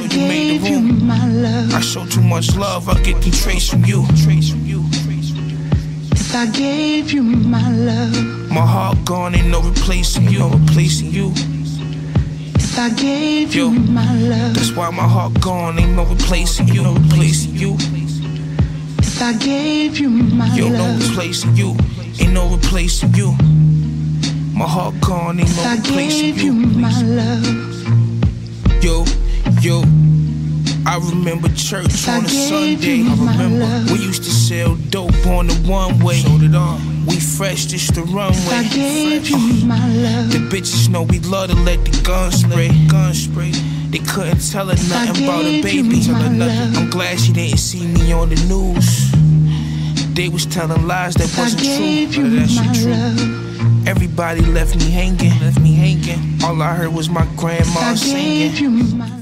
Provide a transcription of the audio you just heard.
you made the room. My love. I show too much love, I get them traits from you. If I gave you my love, my heart gone, ain't no replacing you. If I gave you my love, that's why my heart gone, ain't no replacing you. If I gave you my love, no replacing you, ain't no replacing you. My heart gone, ain't no replacing you. If I gave you my love, yo, I remember church on a Sunday. I remember we used to sell dope on the one-way. We fresh, just the runway. If I gave you my love, the bitches know we love to let the gun spray. They couldn't tell her nothing about a baby. I'm glad she didn't see me on the news. They was telling lies that wasn't true. But that shit true. Everybody left me hanging. All I heard was my grandma singing.